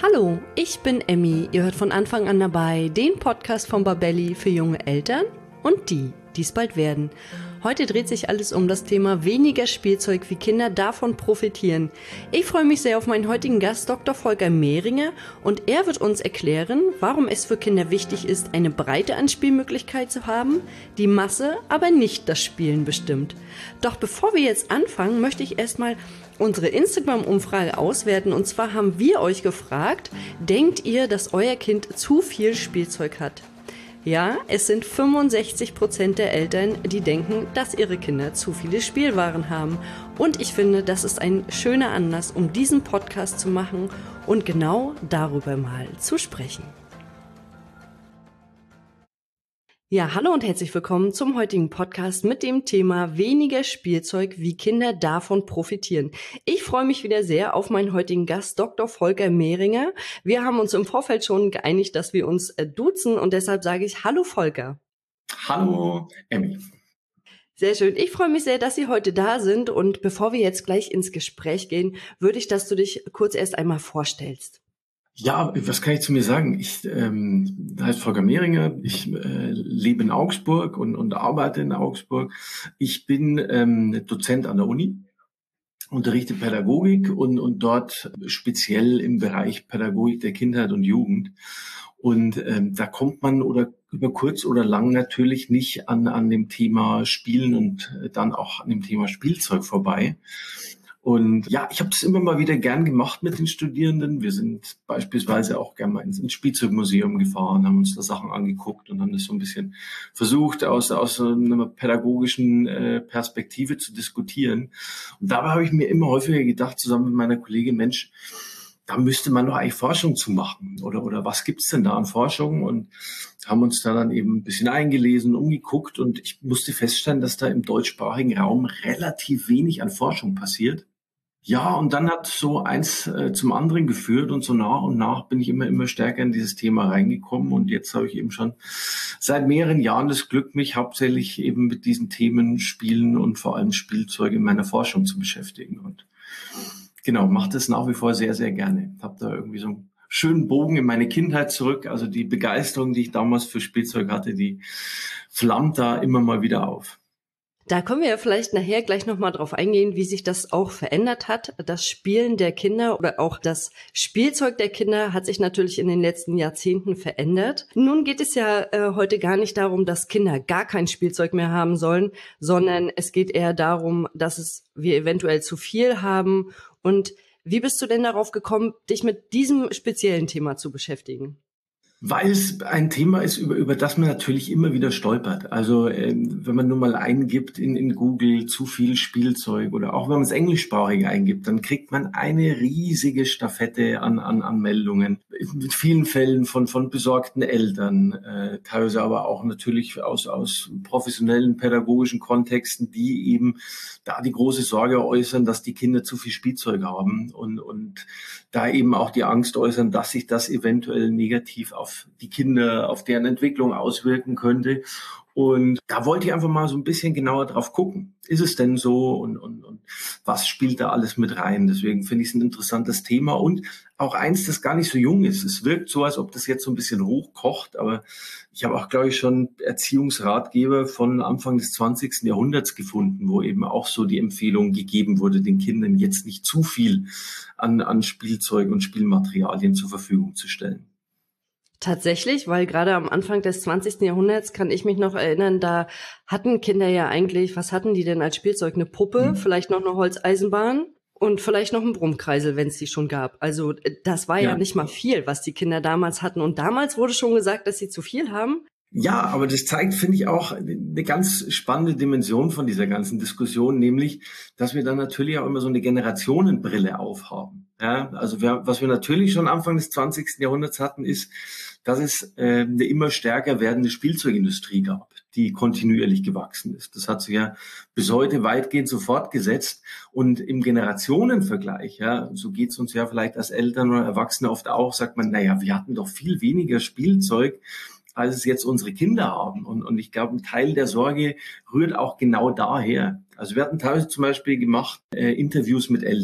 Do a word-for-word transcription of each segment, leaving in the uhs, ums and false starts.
Hallo, ich bin Emmy. Ihr hört von Anfang an dabei den Podcast von Babelli für junge Eltern und die, die es bald werden. Heute dreht sich alles um das Thema weniger Spielzeug, wie Kinder davon profitieren. Ich freue mich sehr auf meinen heutigen Gast, Doktor Volker Mehringer, und er wird uns erklären, warum es für Kinder wichtig ist, eine Breite an Spielmöglichkeit zu haben, die Masse aber nicht das Spielen bestimmt. Doch bevor wir jetzt anfangen, möchte ich erstmal unsere Instagram-Umfrage auswerten. Und zwar haben wir euch gefragt, denkt ihr, dass euer Kind zu viel Spielzeug hat? Ja, es sind fünfundsechzig Prozent der Eltern, die denken, dass ihre Kinder zu viele Spielwaren haben. Und ich finde, das ist ein schöner Anlass, um diesen Podcast zu machen und genau darüber mal zu sprechen. Ja, hallo und herzlich willkommen zum heutigen Podcast mit dem Thema weniger Spielzeug, wie Kinder davon profitieren. Ich freue mich wieder sehr auf meinen heutigen Gast, Doktor Volker Mehringer. Wir haben uns im Vorfeld schon geeinigt, dass wir uns duzen und deshalb sage ich Hallo Volker. Hallo Emmy. Sehr schön. Ich freue mich sehr, dass Sie heute da sind und bevor wir jetzt gleich ins Gespräch gehen, würde ich, dass du dich kurz erst einmal vorstellst. Ja, was kann ich zu mir sagen? Ich ähm, heiße Volker Mehringer, ich äh, lebe in Augsburg und, und arbeite in Augsburg. Ich bin ähm, Dozent an der Uni, unterrichte Pädagogik und, und dort speziell im Bereich Pädagogik der Kindheit und Jugend. Und ähm, da kommt man oder über kurz oder lang natürlich nicht an, an dem Thema Spielen und dann auch an dem Thema Spielzeug vorbei. Und ja, ich habe das immer mal wieder gern gemacht mit den Studierenden. Wir sind beispielsweise auch gerne mal ins, ins Spielzeugmuseum gefahren, haben uns da Sachen angeguckt und haben das so ein bisschen versucht, aus, aus einer pädagogischen äh, Perspektive zu diskutieren. Und dabei habe ich mir immer häufiger gedacht, zusammen mit meiner Kollegin, Mensch, da müsste man doch eigentlich Forschung zu machen. Oder, oder was gibt's denn da an Forschung? Und haben uns da dann eben ein bisschen eingelesen, umgeguckt. Und ich musste feststellen, dass da im deutschsprachigen Raum relativ wenig an Forschung passiert. Ja, und dann hat so eins äh, zum anderen geführt und so nach und nach bin ich immer, immer stärker in dieses Thema reingekommen und jetzt habe ich eben schon seit mehreren Jahren das Glück, mich hauptsächlich eben mit diesen Themen Spielen und vor allem Spielzeug in meiner Forschung zu beschäftigen und genau, mache das nach wie vor sehr, sehr gerne. Habe da irgendwie so einen schönen Bogen in meine Kindheit zurück, also die Begeisterung, die ich damals für Spielzeug hatte, die flammt da immer mal wieder auf. Da können wir ja vielleicht nachher gleich nochmal drauf eingehen, wie sich das auch verändert hat. Das Spielen der Kinder oder auch das Spielzeug der Kinder hat sich natürlich in den letzten Jahrzehnten verändert. Nun geht es ja äh, heute gar nicht darum, dass Kinder gar kein Spielzeug mehr haben sollen, sondern es geht eher darum, dass es wir eventuell zu viel haben. Und wie bist du denn darauf gekommen, dich mit diesem speziellen Thema zu beschäftigen? Weil es ein Thema ist, über, über das man natürlich immer wieder stolpert. Also ähm, wenn man nur mal eingibt in, in Google zu viel Spielzeug oder auch wenn man es englischsprachig eingibt, dann kriegt man eine riesige Stafette an, an, an Meldungen. Mit vielen Fällen von, von besorgten Eltern, äh, teilweise aber auch natürlich aus, aus professionellen pädagogischen Kontexten, die eben da die große Sorge äußern, dass die Kinder zu viel Spielzeug haben und, und da eben auch die Angst äußern, dass sich das eventuell negativ auf die Kinder, auf deren Entwicklung auswirken könnte. Und da wollte ich einfach mal so ein bisschen genauer drauf gucken. Ist es denn so und, und, und was spielt da alles mit rein? Deswegen finde ich es ein interessantes Thema und auch eins, das gar nicht so jung ist. Es wirkt so, als ob das jetzt so ein bisschen hochkocht, aber ich habe auch, glaube ich, schon Erziehungsratgeber von Anfang des zwanzigsten Jahrhunderts gefunden, wo eben auch so die Empfehlung gegeben wurde, den Kindern jetzt nicht zu viel an, an Spielzeug und Spielmaterialien zur Verfügung zu stellen. Tatsächlich, weil gerade am Anfang des zwanzigsten Jahrhunderts kann ich mich noch erinnern, da hatten Kinder ja eigentlich, was hatten die denn als Spielzeug? Eine Puppe, mhm. vielleicht noch eine Holzeisenbahn und vielleicht noch einen Brummkreisel, wenn es die schon gab. Also das war ja. ja nicht mal viel, was die Kinder damals hatten. Und damals wurde schon gesagt, dass sie zu viel haben. Ja, aber das zeigt, finde ich, auch eine ganz spannende Dimension von dieser ganzen Diskussion, nämlich, dass wir dann natürlich auch immer so eine Generationenbrille aufhaben. Ja, also wir, was wir natürlich schon Anfang des zwanzigsten Jahrhunderts hatten, ist, dass es äh, eine immer stärker werdende Spielzeugindustrie gab, die kontinuierlich gewachsen ist. Das hat sich ja bis heute weitgehend so fortgesetzt. Und im Generationenvergleich, ja, so geht's uns ja vielleicht als Eltern oder Erwachsene oft auch, sagt man, naja, wir hatten doch viel weniger Spielzeug, als es jetzt unsere Kinder haben. Und, und ich glaube, ein Teil der Sorge rührt auch genau daher. Also wir hatten teilweise zum Beispiel gemacht äh, Interviews mit Eltern,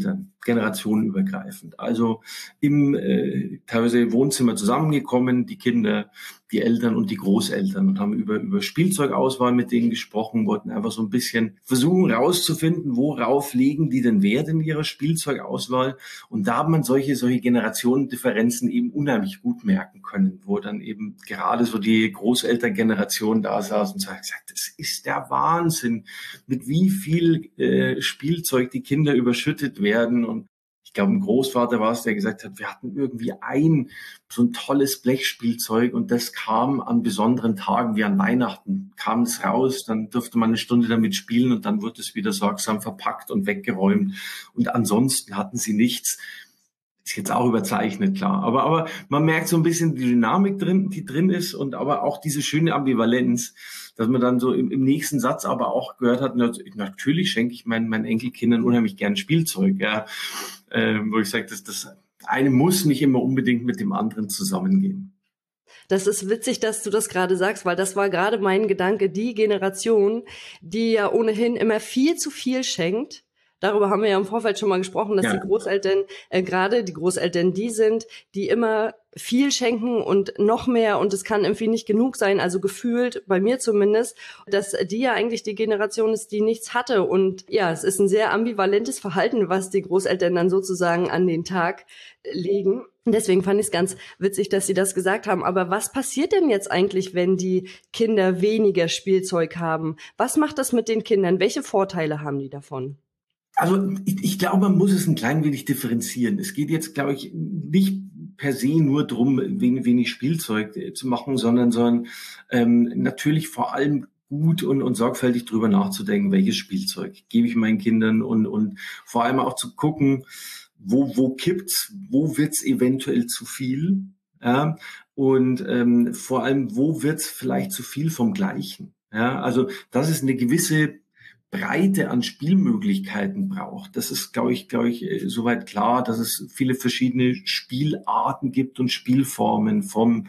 generationenübergreifend. Also im äh, teilweise Wohnzimmer zusammengekommen, die Kinder, die Eltern und die Großeltern und haben über über Spielzeugauswahl mit denen gesprochen, wollten einfach so ein bisschen versuchen rauszufinden, worauf legen die denn Wert in ihrer Spielzeugauswahl. Und da hat man solche solche Generationendifferenzen eben unheimlich gut merken können, wo dann eben gerade so die Großelterngeneration da saß und sagt, das ist der Wahnsinn, mit wie viel äh, Spielzeug die Kinder überschüttet werden. Und ich glaube, ein Großvater war es, der gesagt hat, wir hatten irgendwie ein so ein tolles Blechspielzeug und das kam an besonderen Tagen wie an Weihnachten, kam es raus, dann durfte man eine Stunde damit spielen und dann wurde es wieder sorgsam verpackt und weggeräumt. Und ansonsten hatten sie nichts. Ist jetzt auch überzeichnet, klar. Aber, aber man merkt so ein bisschen die Dynamik drin, die drin ist und aber auch diese schöne Ambivalenz, dass man dann so im, im nächsten Satz aber auch gehört hat, natürlich schenke ich meinen, meinen Enkelkindern unheimlich gern Spielzeug, ja. Äh, wo ich sage, dass das eine muss nicht immer unbedingt mit dem anderen zusammengehen. Das ist witzig, dass du das gerade sagst, weil das war gerade mein Gedanke, die Generation, die ja ohnehin immer viel zu viel schenkt. Darüber haben wir ja im Vorfeld schon mal gesprochen, dass ja. die Großeltern, äh, gerade die Großeltern die sind, die immer viel schenken und noch mehr und es kann irgendwie nicht genug sein, also gefühlt, bei mir zumindest, dass die ja eigentlich die Generation ist, die nichts hatte und ja, es ist ein sehr ambivalentes Verhalten, was die Großeltern dann sozusagen an den Tag legen. Deswegen fand ich es ganz witzig, dass Sie das gesagt haben. Aber was passiert denn jetzt eigentlich, wenn die Kinder weniger Spielzeug haben? Was macht das mit den Kindern? Welche Vorteile haben die davon? Also ich, ich glaube, man muss es ein klein wenig differenzieren. Es geht jetzt, glaube ich, nicht per se nur darum, wenig, wenig Spielzeug äh, zu machen, sondern, sondern ähm, natürlich vor allem gut und, und sorgfältig drüber nachzudenken, welches Spielzeug gebe ich meinen Kindern und, und vor allem auch zu gucken, wo, wo kippt's, wo wird's eventuell zu viel, ja, und ähm, vor allem, wo wird's vielleicht zu viel vom Gleichen, ja, also das ist eine gewisse Breite an Spielmöglichkeiten braucht. Das ist, glaube ich, glaube ich, soweit klar, dass es viele verschiedene Spielarten gibt und Spielformen vom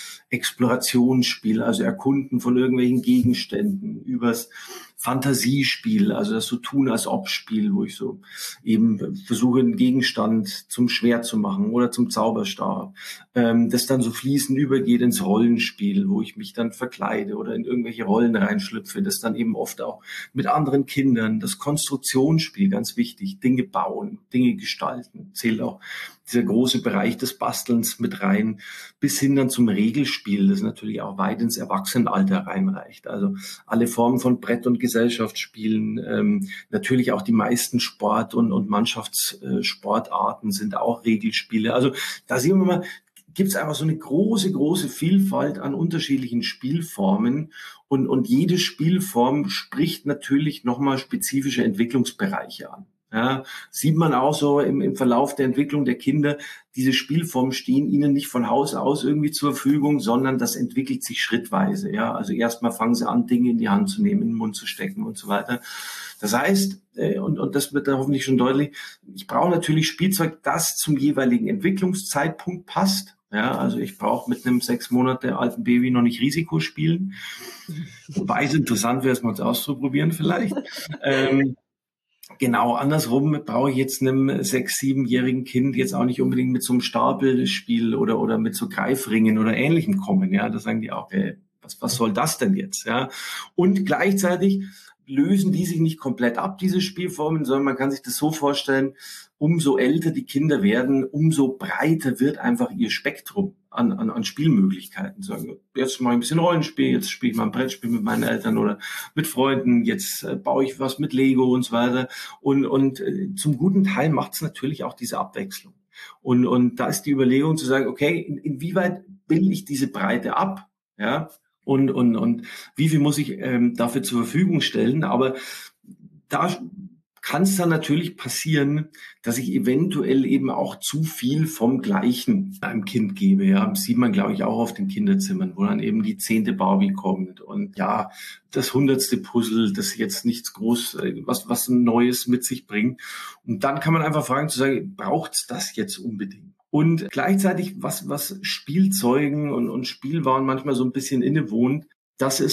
Explorationsspiel, also Erkunden von irgendwelchen Gegenständen, übers Fantasiespiel, also das so tun als ob Spiel, wo ich so eben versuche, einen Gegenstand zum Schwert zu machen oder zum Zauberstab, ähm, das dann so fließend übergeht ins Rollenspiel, wo ich mich dann verkleide oder in irgendwelche Rollen reinschlüpfe, das dann eben oft auch mit anderen Kindern, das Konstruktionsspiel, ganz wichtig, Dinge bauen, Dinge gestalten, zählt auch dieser große Bereich des Bastelns mit rein, bis hin dann zum Regelspiel, das natürlich auch weit ins Erwachsenenalter reinreicht. Also alle Formen von Brett- und Gesellschaftsspielen, ähm, natürlich auch die meisten Sport- und, und Mannschaftssportarten sind auch Regelspiele. Also da sehen wir mal, gibt es einfach so eine große, große Vielfalt an unterschiedlichen Spielformen und, und jede Spielform spricht natürlich nochmal spezifische Entwicklungsbereiche an. Ja, sieht man auch so im, im Verlauf der Entwicklung der Kinder, diese Spielformen stehen ihnen nicht von Haus aus irgendwie zur Verfügung, sondern das entwickelt sich schrittweise. Ja, also erstmal fangen sie an, Dinge in die Hand zu nehmen, in den Mund zu stecken und so weiter. Das heißt, äh, und, und das wird da hoffentlich schon deutlich, ich brauche natürlich Spielzeug, das zum jeweiligen Entwicklungszeitpunkt passt. Ja, also ich brauche mit einem sechs Monate alten Baby noch nicht Risiko spielen. Wobei es interessant wäre, es mal auszuprobieren vielleicht. ähm, Genau, andersrum brauche ich jetzt einem sechs-, siebenjährigen Kind jetzt auch nicht unbedingt mit so einem Stapelspiel oder oder mit so Greifringen oder Ähnlichem kommen. Ja, da sagen die auch, ey, was was soll das denn jetzt? Ja, und gleichzeitig lösen die sich nicht komplett ab, diese Spielformen, sondern man kann sich das so vorstellen, umso älter die Kinder werden, umso breiter wird einfach ihr Spektrum an, an, an Spielmöglichkeiten. Sagen, jetzt mache ich ein bisschen Rollenspiel, jetzt spiele ich mal ein Brettspiel mit meinen Eltern oder mit Freunden, jetzt äh, baue ich was mit Lego und so weiter. Und, und äh, zum guten Teil macht es natürlich auch diese Abwechslung. Und, und da ist die Überlegung zu sagen, okay, in, inwieweit bilde ich diese Breite ab? Ja, und, und, und wie viel muss ich ähm, dafür zur Verfügung stellen? Aber da kann es dann natürlich passieren, dass ich eventuell eben auch zu viel vom Gleichen einem Kind gebe. Ja, das sieht man, glaube ich, auch auf den Kinderzimmern, wo dann eben die zehnte Barbie kommt und ja, das hundertste Puzzle, das jetzt nichts groß, was, was Neues mit sich bringt. Und dann kann man einfach fragen, zu sagen, braucht's das jetzt unbedingt? Und gleichzeitig, was, was Spielzeugen und, und Spielwaren manchmal so ein bisschen innewohnt, dass es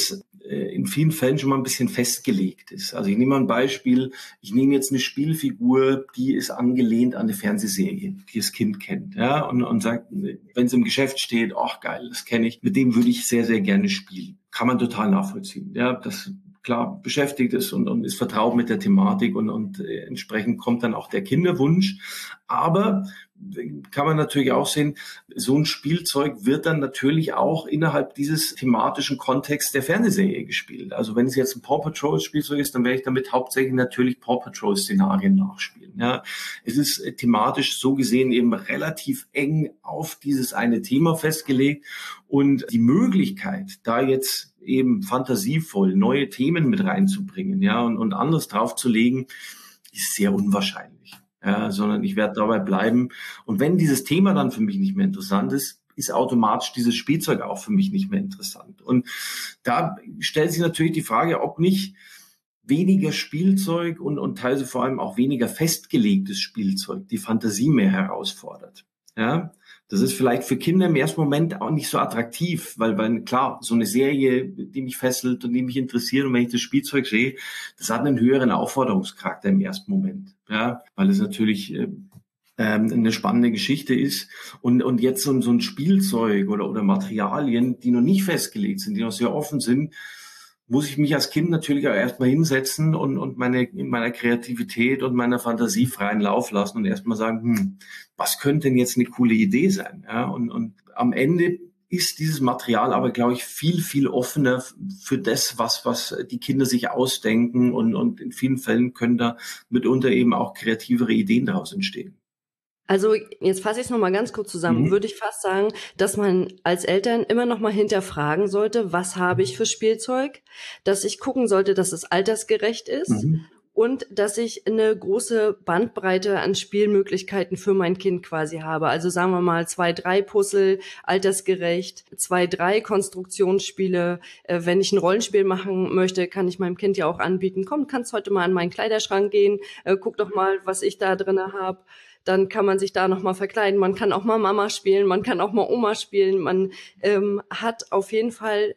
in vielen Fällen schon mal ein bisschen festgelegt ist. Also ich nehme mal ein Beispiel, ich nehme jetzt eine Spielfigur, die ist angelehnt an eine Fernsehserie, die das Kind kennt, ja, und, und sagt, wenn es im Geschäft steht, ach geil, das kenne ich, mit dem würde ich sehr, sehr gerne spielen. Kann man total nachvollziehen, ja, das klar beschäftigt ist und, und ist vertraut mit der Thematik und, und äh, entsprechend kommt dann auch der Kinderwunsch. Aber kann man natürlich auch sehen, so ein Spielzeug wird dann natürlich auch innerhalb dieses thematischen Kontexts der Fernsehserie gespielt. Also wenn es jetzt ein Paw Patrol Spielzeug ist, dann werde ich damit hauptsächlich natürlich Paw Patrol Szenarien nachspielen. Ja, es ist thematisch so gesehen eben relativ eng auf dieses eine Thema festgelegt und die Möglichkeit, da jetzt eben fantasievoll neue Themen mit reinzubringen, ja, und, und anderes draufzulegen, ist sehr unwahrscheinlich. Ja, sondern ich werde dabei bleiben. Und wenn dieses Thema dann für mich nicht mehr interessant ist, ist automatisch dieses Spielzeug auch für mich nicht mehr interessant. Und da stellt sich natürlich die Frage, ob nicht weniger Spielzeug und, und teilweise vor allem auch weniger festgelegtes Spielzeug die Fantasie mehr herausfordert. Ja, das ist vielleicht für Kinder im ersten Moment auch nicht so attraktiv, weil, weil klar, so eine Serie, die mich fesselt und die mich interessiert und wenn ich das Spielzeug sehe, das hat einen höheren Aufforderungscharakter im ersten Moment, ja, weil es natürlich äh, ähm, eine spannende Geschichte ist und und jetzt so, so ein Spielzeug oder oder Materialien, die noch nicht festgelegt sind, die noch sehr offen sind, muss ich mich als Kind natürlich auch erstmal hinsetzen und, und meine, in meiner Kreativität und meiner Fantasie freien Lauf lassen und erstmal sagen, hm, was könnte denn jetzt eine coole Idee sein? Ja, und, und am Ende ist dieses Material aber, glaube ich, viel, viel offener für das, was, was die Kinder sich ausdenken und, und in vielen Fällen können da mitunter eben auch kreativere Ideen daraus entstehen. Also jetzt fasse ich es nochmal ganz kurz zusammen. Mhm. Würde ich fast sagen, dass man als Eltern immer nochmal hinterfragen sollte, was habe ich für Spielzeug, dass ich gucken sollte, dass es altersgerecht ist mhm. und dass ich eine große Bandbreite an Spielmöglichkeiten für mein Kind quasi habe. Also sagen wir mal zwei, drei Puzzle, altersgerecht, zwei, drei Konstruktionsspiele. Äh, wenn ich ein Rollenspiel machen möchte, kann ich meinem Kind ja auch anbieten, komm, kannst heute mal an meinen Kleiderschrank gehen, äh, guck doch mal, was ich da drinne habe. Dann kann man sich da nochmal verkleiden. Man kann auch mal Mama spielen, man kann auch mal Oma spielen. Man ähm, hat auf jeden Fall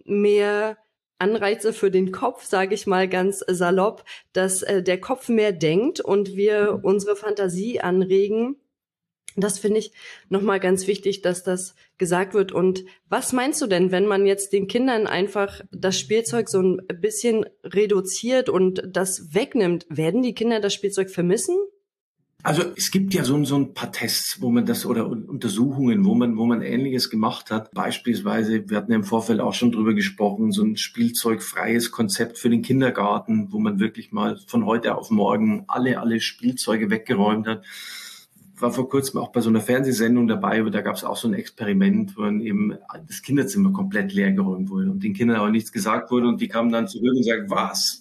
mehr Anreize für den Kopf, sage ich mal ganz salopp, dass äh, der Kopf mehr denkt und wir unsere Fantasie anregen. Das finde ich nochmal ganz wichtig, dass das gesagt wird. Und was meinst du denn, wenn man jetzt den Kindern einfach das Spielzeug so ein bisschen reduziert und das wegnimmt? Werden die Kinder das Spielzeug vermissen? Also es gibt ja so, so ein paar Tests, wo man das oder Untersuchungen, wo man wo man Ähnliches gemacht hat. Beispielsweise, wir hatten ja im Vorfeld auch schon drüber gesprochen, so ein spielzeugfreies Konzept für den Kindergarten, wo man wirklich mal von heute auf morgen alle alle Spielzeuge weggeräumt hat. War vor kurzem auch bei so einer Fernsehsendung dabei, da gab es auch so ein Experiment, wo dann eben das Kinderzimmer komplett leer geräumt wurde und den Kindern aber nichts gesagt wurde und die kamen dann zurück und sagten, was?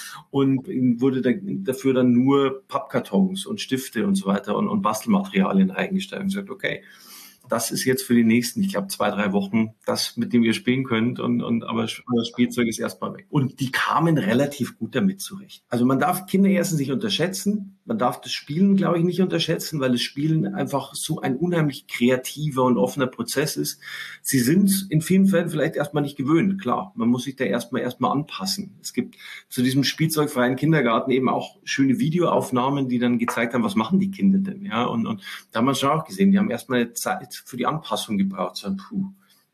Und ihm wurde dann, dafür dann nur Pappkartons und Stifte und so weiter und, und Bastelmaterialien eingestellt und gesagt, okay, das ist jetzt für die nächsten, ich glaube, zwei, drei Wochen das, mit dem ihr spielen könnt. Und, und aber das Spielzeug ist erstmal weg. Und die kamen relativ gut damit zurecht. Also man darf Kinder erstens nicht unterschätzen. Man darf das Spielen, glaube ich, nicht unterschätzen, weil das Spielen einfach so ein unheimlich kreativer und offener Prozess ist. Sie sind in vielen Fällen vielleicht erstmal nicht gewöhnt. Klar, man muss sich da erstmal erstmal anpassen. Es gibt zu diesem spielzeugfreien Kindergarten eben auch schöne Videoaufnahmen, die dann gezeigt haben, was machen die Kinder denn? Ja, und, und da haben wir schon auch gesehen, die haben erstmal eine Zeit für die Anpassung gebraucht. So, puh.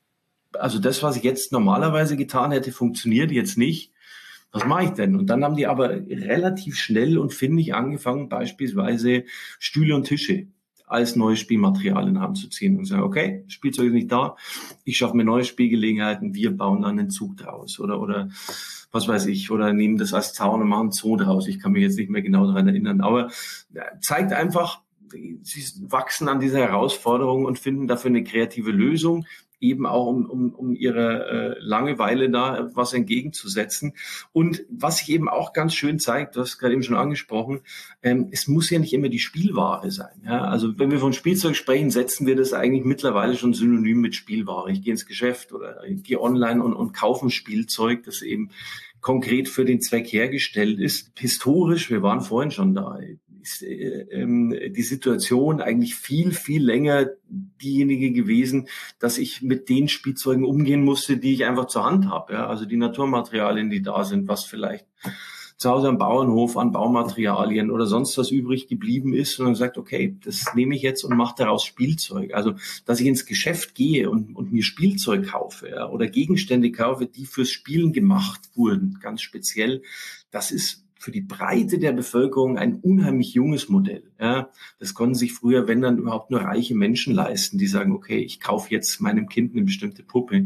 Also das, was ich jetzt normalerweise getan hätte, funktioniert jetzt nicht. Was mache ich denn? Und dann haben die aber relativ schnell und findig angefangen, beispielsweise Stühle und Tische als neue Spielmaterial in Hand zu ziehen und sagen, okay, Spielzeug ist nicht da, ich schaffe mir neue Spielgelegenheiten, wir bauen dann einen Zug draus oder oder was weiß ich, oder nehmen das als Zaun und machen einen Zoo draus. Ich kann mich jetzt nicht mehr genau daran erinnern, aber zeigt einfach, sie wachsen an dieser Herausforderung und finden dafür eine kreative Lösung, eben auch um, um, um ihre äh, Langeweile da was entgegenzusetzen. Und was sich eben auch ganz schön zeigt, du hast gerade eben schon angesprochen, ähm, es muss ja nicht immer die Spielware sein. Ja? Also wenn wir von Spielzeug sprechen, setzen wir das eigentlich mittlerweile schon synonym mit Spielware. Ich gehe ins Geschäft oder ich gehe online und, und kaufe ein Spielzeug, das eben konkret für den Zweck hergestellt ist. Historisch, wir waren vorhin schon da, ist äh, äh, die Situation eigentlich viel, viel länger diejenige gewesen, dass ich mit den Spielzeugen umgehen musste, die ich einfach zur Hand habe. Ja? Also die Naturmaterialien, die da sind, was vielleicht zu Hause am Bauernhof an Baumaterialien oder sonst was übrig geblieben ist und dann sagt, okay, das nehme ich jetzt und mache daraus Spielzeug. Also, dass ich ins Geschäft gehe und, und mir Spielzeug kaufe, ja, oder Gegenstände kaufe, die fürs Spielen gemacht wurden, ganz speziell, das ist für die Breite der Bevölkerung ein unheimlich junges Modell. Ja, das konnten sich früher, wenn dann überhaupt nur reiche Menschen leisten, die sagen, okay, ich kaufe jetzt meinem Kind eine bestimmte Puppe.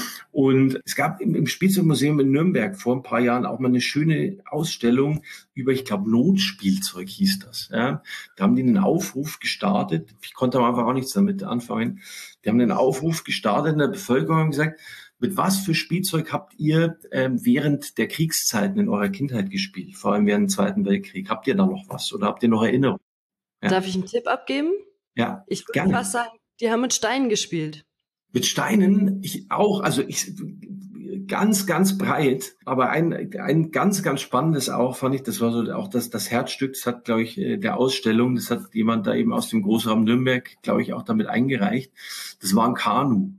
Und es gab im, im Spielzeugmuseum in Nürnberg vor ein paar Jahren auch mal eine schöne Ausstellung über, ich glaube, Notspielzeug hieß das. Ja, da haben die einen Aufruf gestartet. Ich konnte am Anfang auch nichts damit anfangen. Die haben einen Aufruf gestartet in der Bevölkerung und gesagt, mit was für Spielzeug habt ihr ähm, während der Kriegszeiten in eurer Kindheit gespielt? Vor allem während dem Zweiten Weltkrieg. Habt ihr da noch was oder habt ihr noch Erinnerungen? Ja. Darf ich einen Tipp abgeben? Ja, ich würde fast sagen, die haben mit Steinen gespielt. Mit Steinen? Ich auch. Also ich ganz, ganz breit. Aber ein, ein ganz, ganz spannendes auch fand ich, das war so auch das, das Herzstück, das hat, glaube ich, der Ausstellung, das hat jemand da eben aus dem Großraum Nürnberg, glaube ich, auch damit eingereicht. Das war ein Kanu.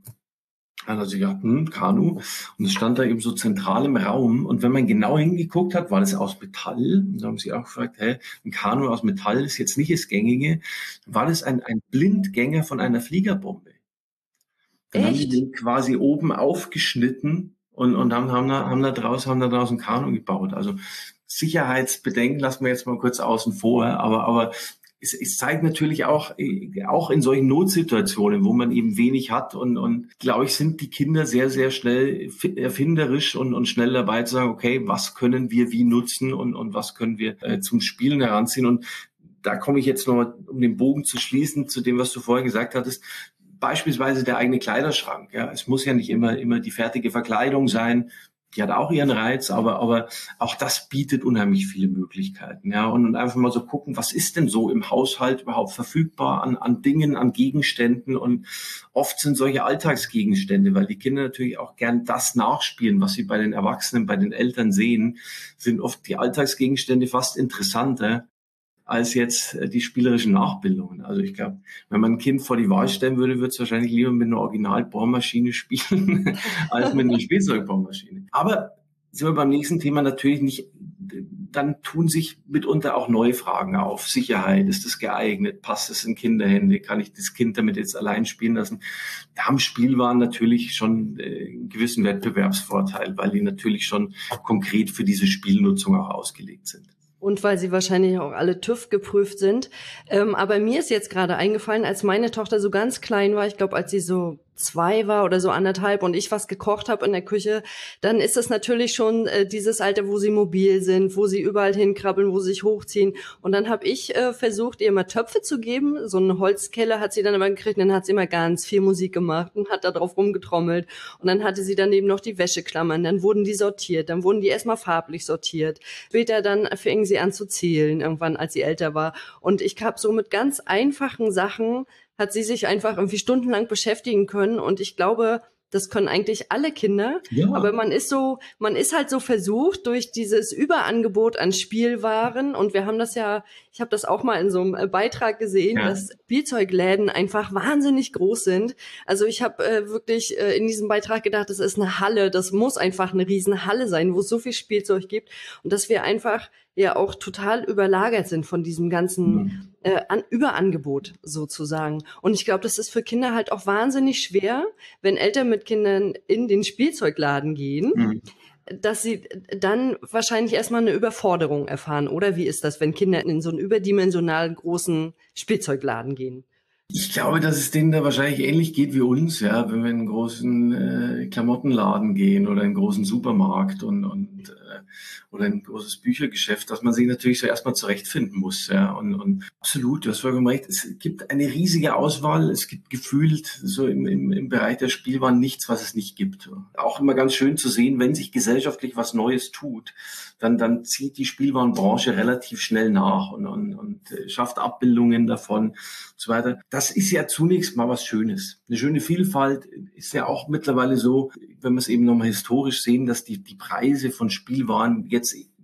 Also ja, hm, Kanu. Und es stand da eben so zentral im Raum. Und wenn man genau hingeguckt hat, war das aus Metall. Und da haben sie auch gefragt, hä, ein Kanu aus Metall ist jetzt nicht das Gängige. War das ein, ein Blindgänger von einer Fliegerbombe. Dann Echt? Haben die den quasi oben aufgeschnitten und, und haben, haben, da, haben da draußen, haben da draußen ein Kanu gebaut. Also Sicherheitsbedenken lassen wir jetzt mal kurz außen vor. Aber, aber Es, es zeigt natürlich auch, auch in solchen Notsituationen, wo man eben wenig hat und, und glaube ich, sind die Kinder sehr, sehr schnell erfinderisch und, und schnell dabei zu sagen, okay, was können wir wie nutzen und, und was können wir äh, zum Spielen heranziehen. Und da komme ich jetzt nochmal, um den Bogen zu schließen, zu dem, was du vorher gesagt hattest, beispielsweise der eigene Kleiderschrank. Ja, es muss ja nicht immer, immer die fertige Verkleidung sein. Die hat auch ihren Reiz, aber, aber auch das bietet unheimlich viele Möglichkeiten. Ja, und, und einfach mal so gucken, was ist denn so im Haushalt überhaupt verfügbar an, an Dingen, an Gegenständen. Und oft sind solche Alltagsgegenstände, weil die Kinder natürlich auch gern das nachspielen, was sie bei den Erwachsenen, bei den Eltern sehen, sind oft die Alltagsgegenstände fast interessanter als jetzt die spielerischen Nachbildungen. Also ich glaube, wenn man ein Kind vor die Wahl stellen würde, würde es wahrscheinlich lieber mit einer Originalbohrmaschine spielen, als mit einer Spielzeugbohrmaschine. Aber sind wir beim nächsten Thema natürlich nicht, dann tun sich mitunter auch neue Fragen auf. Sicherheit, ist das geeignet? Passt es in Kinderhände? Kann ich das Kind damit jetzt allein spielen lassen? Da haben Spielwaren natürlich schon einen gewissen Wettbewerbsvorteil, weil die natürlich schon konkret für diese Spielnutzung auch ausgelegt sind. Und weil sie wahrscheinlich auch alle TÜV geprüft sind. Ähm, aber mir ist jetzt gerade eingefallen, als meine Tochter so ganz klein war, ich glaube, als sie so zwei war oder so anderthalb und ich was gekocht habe in der Küche, dann ist es natürlich schon äh, dieses Alter, wo sie mobil sind, wo sie überall hinkrabbeln, wo sie sich hochziehen. Und dann habe ich äh, versucht, ihr mal Töpfe zu geben. So einen Holzkeller hat sie dann immer gekriegt und dann hat sie immer ganz viel Musik gemacht und hat da drauf rumgetrommelt. Und dann hatte sie daneben noch die Wäscheklammern, dann wurden die sortiert, dann wurden die erstmal farblich sortiert. Später dann fing sie an zu zählen, irgendwann, als sie älter war. Und ich habe so mit ganz einfachen Sachen hat sie sich einfach irgendwie stundenlang beschäftigen können und ich glaube, das können eigentlich alle Kinder, ja. Aber man ist so, man ist halt so versucht durch dieses Überangebot an Spielwaren und wir haben das ja, ich habe das auch mal in so einem Beitrag gesehen, ja. Dass Spielzeugläden einfach wahnsinnig groß sind. Also ich habe äh, wirklich äh, in diesem Beitrag gedacht, das ist eine Halle, das muss einfach eine riesen Halle sein, wo es so viel Spielzeug gibt und dass wir einfach ja auch total überlagert sind von diesem ganzen mhm. äh, an, Überangebot sozusagen. Und ich glaube, das ist für Kinder halt auch wahnsinnig schwer, wenn Eltern mit Kindern in den Spielzeugladen gehen, mhm. dass sie dann wahrscheinlich erstmal eine Überforderung erfahren. Oder wie ist das, wenn Kinder in so einen überdimensional großen Spielzeugladen gehen? Ich glaube, dass es denen da wahrscheinlich ähnlich geht wie uns, ja, wenn wir in einen großen äh, Klamottenladen gehen oder in einen großen Supermarkt und, und äh, oder ein großes Büchergeschäft, dass man sich natürlich so erstmal zurechtfinden muss, ja. Und, und absolut, du hast vollkommen recht, es gibt eine riesige Auswahl, es gibt gefühlt so im, im, im Bereich der Spielwaren nichts, was es nicht gibt. Auch immer ganz schön zu sehen, wenn sich gesellschaftlich was Neues tut, dann, dann zieht die Spielwarenbranche relativ schnell nach und, und, und schafft Abbildungen davon und so weiter. Das ist ja zunächst mal was Schönes. Eine schöne Vielfalt ist ja auch mittlerweile so, wenn wir es eben nochmal historisch sehen, dass die, die Preise von Spielwaren jetzt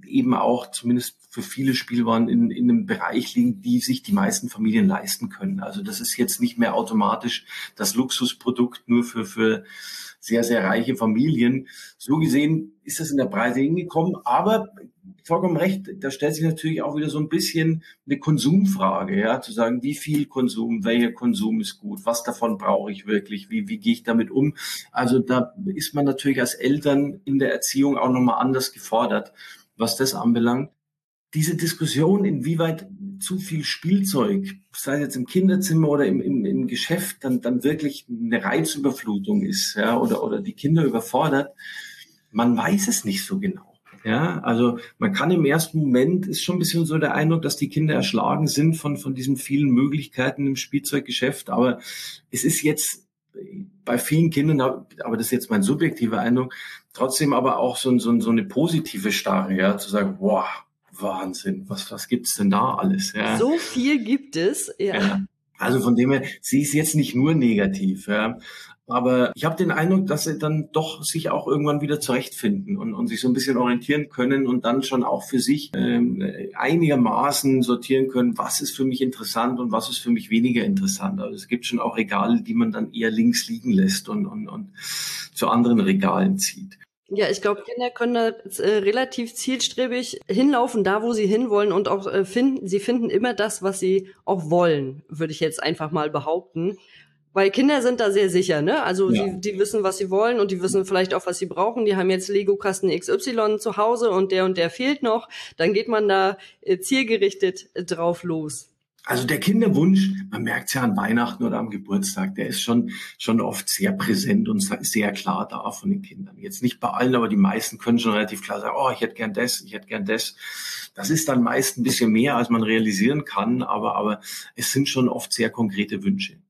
eben auch zumindest für viele Spielwaren in, in einem Bereich liegen, die sich die meisten Familien leisten können. Also das ist jetzt nicht mehr automatisch das Luxusprodukt nur für, für sehr, sehr reiche Familien. So gesehen ist das in der Breite hingekommen, aber vollkommen recht, da stellt sich natürlich auch wieder so ein bisschen eine Konsumfrage, ja, zu sagen, wie viel Konsum, welcher Konsum ist gut, was davon brauche ich wirklich, wie, wie gehe ich damit um? Also da ist man natürlich als Eltern in der Erziehung auch nochmal anders gefordert, was das anbelangt. Diese Diskussion, inwieweit zu viel Spielzeug, sei es jetzt im Kinderzimmer oder im, im, im Geschäft, dann, dann wirklich eine Reizüberflutung ist, ja, oder, oder die Kinder überfordert, man weiß es nicht so genau. Ja, also man kann im ersten Moment, ist schon ein bisschen so der Eindruck, dass die Kinder erschlagen sind von, von diesen vielen Möglichkeiten im Spielzeuggeschäft. Aber es ist jetzt bei vielen Kindern, aber das ist jetzt mein subjektiver Eindruck, trotzdem aber auch so, so, so eine positive Starre, ja, zu sagen, wow, Wahnsinn, was, was gibt's denn da alles? Ja. So viel gibt es, ja. ja. Also von dem her, sie ist jetzt nicht nur negativ, ja. Aber ich habe den Eindruck, dass sie dann doch sich auch irgendwann wieder zurechtfinden und, und sich so ein bisschen orientieren können und dann schon auch für sich ähm, einigermaßen sortieren können, was ist für mich interessant und was ist für mich weniger interessant. Also es gibt schon auch Regale, die man dann eher links liegen lässt und, und, und zu anderen Regalen zieht. Ja, ich glaube, Kinder können da äh, relativ zielstrebig hinlaufen, da wo sie hinwollen und auch äh, finden, sie finden immer das, was sie auch wollen, würde ich jetzt einfach mal behaupten. Weil Kinder sind da sehr sicher, ne? Also ja. die, die wissen, was sie wollen und die wissen vielleicht auch, was sie brauchen. Die haben jetzt Lego-Kasten X Y zu Hause und der und der fehlt noch. Dann geht man da äh, zielgerichtet äh, drauf los. Also der Kinderwunsch, man merkt es ja an Weihnachten oder am Geburtstag, der ist schon schon oft sehr präsent und sehr klar da von den Kindern. Jetzt nicht bei allen, aber die meisten können schon relativ klar sagen, oh, ich hätte gern das, ich hätte gern das. Das ist dann meist ein bisschen mehr, als man realisieren kann, aber aber es sind schon oft sehr konkrete Wünsche.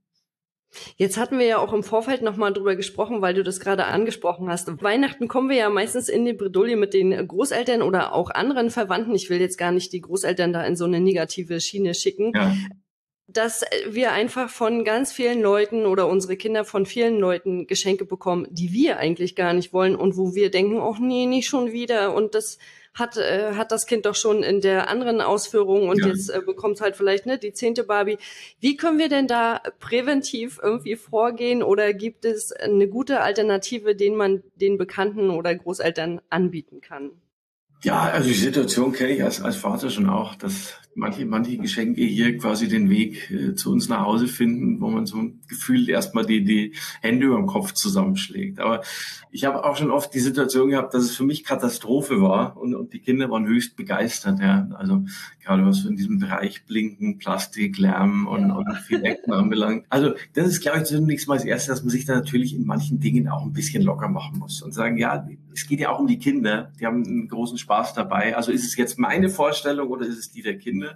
Jetzt hatten wir ja auch im Vorfeld nochmal drüber gesprochen, weil du das gerade angesprochen hast. Weihnachten kommen wir ja meistens in die Bredouille mit den Großeltern oder auch anderen Verwandten. Ich will jetzt gar nicht die Großeltern da in so eine negative Schiene schicken. Ja. Dass wir einfach von ganz vielen Leuten oder unsere Kinder von vielen Leuten Geschenke bekommen, die wir eigentlich gar nicht wollen und wo wir denken, ach nee, nicht schon wieder und das hat äh, hat das Kind doch schon in der anderen Ausführung und ja. jetzt äh, bekommt halt vielleicht ne die zehnte Barbie. Wie können wir denn da präventiv irgendwie vorgehen oder gibt es eine gute Alternative, den man den Bekannten oder Großeltern anbieten kann? Ja, also die Situation kenne ich als, als Vater schon auch, dass manche, manche Geschenke hier quasi den Weg äh, zu uns nach Hause finden, wo man so ein Gefühl erstmal die, die Hände über dem Kopf zusammenschlägt. Aber ich habe auch schon oft die Situation gehabt, dass es für mich Katastrophe war und, und die Kinder waren höchst begeistert. Ja. Also gerade was in diesem Bereich Blinken, Plastik, Lärm und, und viel Ecken anbelangt. Also das ist, glaube ich, zunächst mal das Erste, dass man sich da natürlich in manchen Dingen auch ein bisschen locker machen muss und sagen, ja, es geht ja auch um die Kinder, die haben einen großen Spaß dabei. Also ist es jetzt meine Vorstellung oder ist es die der Kinder?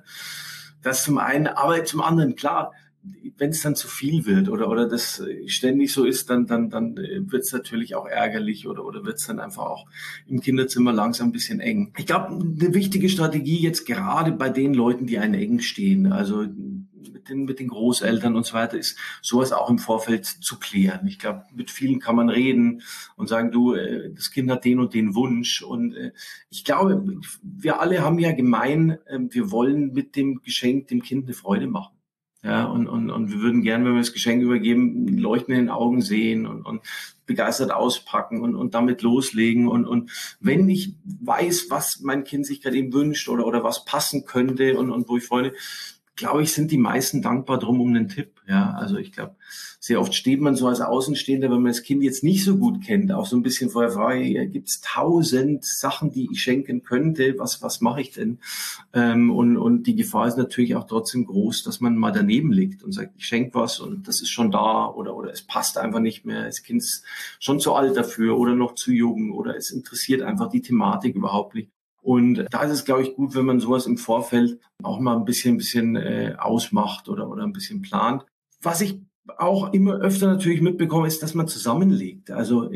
Das zum einen, aber zum anderen, klar, wenn es dann zu viel wird oder oder das ständig so ist, dann dann dann wird es natürlich auch ärgerlich oder oder wird es dann einfach auch im Kinderzimmer langsam ein bisschen eng. Ich glaube, eine wichtige Strategie jetzt gerade bei den Leuten, die einen eng stehen, also mit den mit den Großeltern und so weiter, ist sowas auch im Vorfeld zu klären. Ich glaube, mit vielen kann man reden und sagen, du, das Kind hat den und den Wunsch und ich glaube, wir alle haben ja gemein, wir wollen mit dem Geschenk dem Kind eine Freude machen. Ja, und, und, und wir würden gern, wenn wir das Geschenk übergeben, Leuchten in den Augen sehen und, und begeistert auspacken und, und damit loslegen. Und, und wenn ich weiß, was mein Kind sich gerade eben wünscht oder, oder was passen könnte und, und wo ich freue, glaube ich, sind die meisten dankbar drum um einen Tipp. Ja, also ich glaube, sehr oft steht man so als Außenstehender, wenn man das Kind jetzt nicht so gut kennt, auch so ein bisschen vor der Frage, gibt es tausend Sachen, die ich schenken könnte, was was mache ich denn? Ähm, und, und die Gefahr ist natürlich auch trotzdem groß, dass man mal daneben liegt und sagt, ich schenke was und das ist schon da oder oder es passt einfach nicht mehr, das Kind ist schon zu alt dafür oder noch zu jung oder es interessiert einfach die Thematik überhaupt nicht. Und da ist es, glaube ich, gut, wenn man sowas im Vorfeld auch mal ein bisschen, ein bisschen äh, ausmacht oder oder ein bisschen plant. Was ich auch immer öfter natürlich mitbekomme, ist, dass man zusammenlegt. Also äh,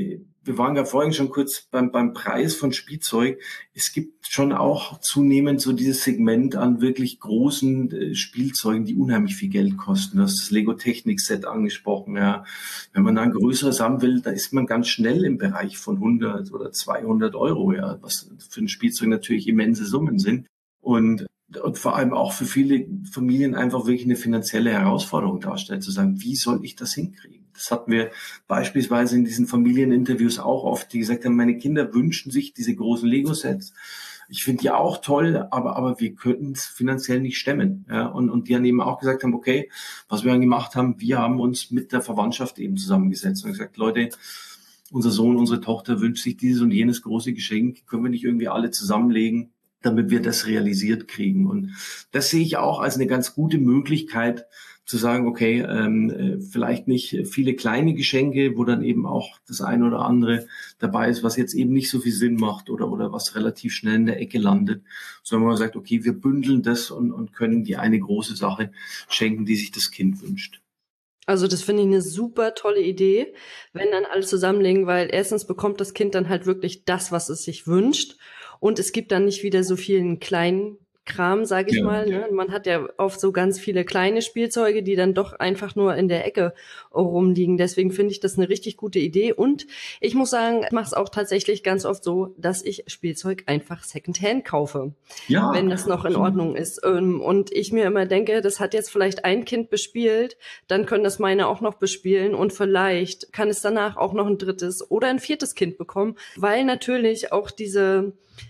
wir waren ja vorhin schon kurz beim, beim Preis von Spielzeug. Es gibt schon auch zunehmend so dieses Segment an wirklich großen äh, Spielzeugen, die unheimlich viel Geld kosten. Du hast das Lego Technik Set angesprochen, ja. Wenn man da ein größeres haben will, da ist man ganz schnell im Bereich von hundert oder zweihundert Euro, ja, was für ein Spielzeug natürlich immense Summen sind. Und und vor allem auch für viele Familien einfach wirklich eine finanzielle Herausforderung darstellt, zu sagen, wie soll ich das hinkriegen? Das hatten wir beispielsweise in diesen Familieninterviews auch oft, die gesagt haben, meine Kinder wünschen sich diese großen Lego-Sets. Ich finde die auch toll, aber, aber wir könnten es finanziell nicht stemmen. Ja, und, und die dann eben auch gesagt haben, okay, was wir dann gemacht haben, wir haben uns mit der Verwandtschaft eben zusammengesetzt und gesagt, Leute, unser Sohn, unsere Tochter wünscht sich dieses und jenes große Geschenk, können wir nicht irgendwie alle zusammenlegen, damit wir das realisiert kriegen. Und das sehe ich auch als eine ganz gute Möglichkeit zu sagen, okay, ähm, vielleicht nicht viele kleine Geschenke, wo dann eben auch das eine oder andere dabei ist, was jetzt eben nicht so viel Sinn macht oder oder was relativ schnell in der Ecke landet, sondern man sagt, okay, wir bündeln das und, und können die eine große Sache schenken, die sich das Kind wünscht. Also das finde ich eine super tolle Idee, wenn dann alle zusammenlegen, weil erstens bekommt das Kind dann halt wirklich das, was es sich wünscht. Und es gibt dann nicht wieder so vielen kleinen Kram, sage ich ja. mal. Ne? Man hat ja oft so ganz viele kleine Spielzeuge, die dann doch einfach nur in der Ecke rumliegen. Deswegen finde ich das eine richtig gute Idee. Und ich muss sagen, ich mache es auch tatsächlich ganz oft so, dass ich Spielzeug einfach Secondhand kaufe, ja, wenn das noch in Ordnung ist. Und ich mir immer denke, das hat jetzt vielleicht ein Kind bespielt, dann können das meine auch noch bespielen und vielleicht kann es danach auch noch ein drittes oder ein viertes Kind bekommen, weil natürlich auch diese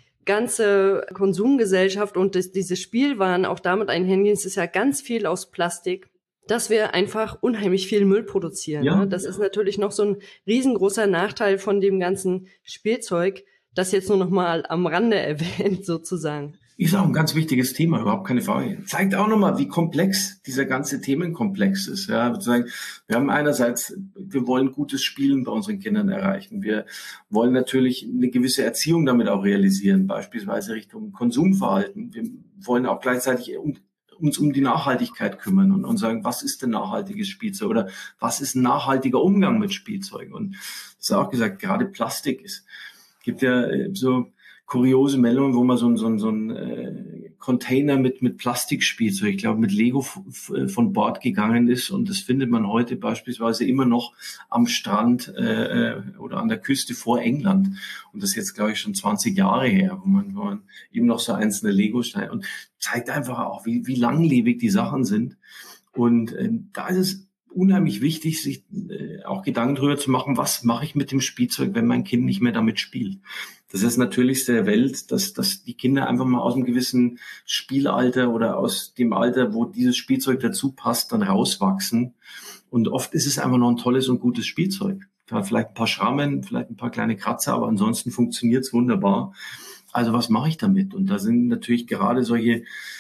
ganze Konsumgesellschaft und das, diese Spielwaren auch damit einhergehen, es ist ja ganz viel aus Plastik, dass wir einfach unheimlich viel Müll produzieren. Ja. Ne? Das ist natürlich noch so ein riesengroßer Nachteil von dem ganzen Spielzeug, das jetzt nur noch mal am Rande erwähnt sozusagen. Ist auch ein ganz wichtiges Thema, überhaupt keine Frage. Zeigt auch nochmal, wie komplex dieser ganze Themenkomplex ist. Ja, sozusagen, wir haben einerseits, wir wollen gutes Spielen bei unseren Kindern erreichen. Wir wollen natürlich eine gewisse Erziehung damit auch realisieren, beispielsweise Richtung Konsumverhalten. Wir wollen auch gleichzeitig um, uns um die Nachhaltigkeit kümmern und, und sagen, was ist denn nachhaltiges Spielzeug oder was ist ein nachhaltiger Umgang mit Spielzeug? Und das ist auch gesagt, gerade Plastik ist, gibt ja so kuriose Meldungen, wo man so ein, so ein, so ein äh, Container mit, mit Plastikspielzeug, ich glaube mit Lego f- f- von Bord gegangen ist und das findet man heute beispielsweise immer noch am Strand äh, oder an der Küste vor England und das ist jetzt, glaube ich, schon zwanzig Jahre her, wo man, wo man eben noch so einzelne Lego-Steine und zeigt einfach auch, wie, wie langlebig die Sachen sind und äh, da ist es unheimlich wichtig, sich äh, auch Gedanken darüber zu machen, was mache ich mit dem Spielzeug, wenn mein Kind nicht mehr damit spielt. Das ist das Natürlichste der Welt, dass, dass die Kinder einfach mal aus einem gewissen Spielalter oder aus dem Alter, wo dieses Spielzeug dazu passt, dann rauswachsen. Und oft ist es einfach noch ein tolles und gutes Spielzeug. Hat vielleicht ein paar Schrammen, vielleicht ein paar kleine Kratzer, aber ansonsten funktioniert es wunderbar. Also was mache ich damit? Und da sind natürlich gerade solche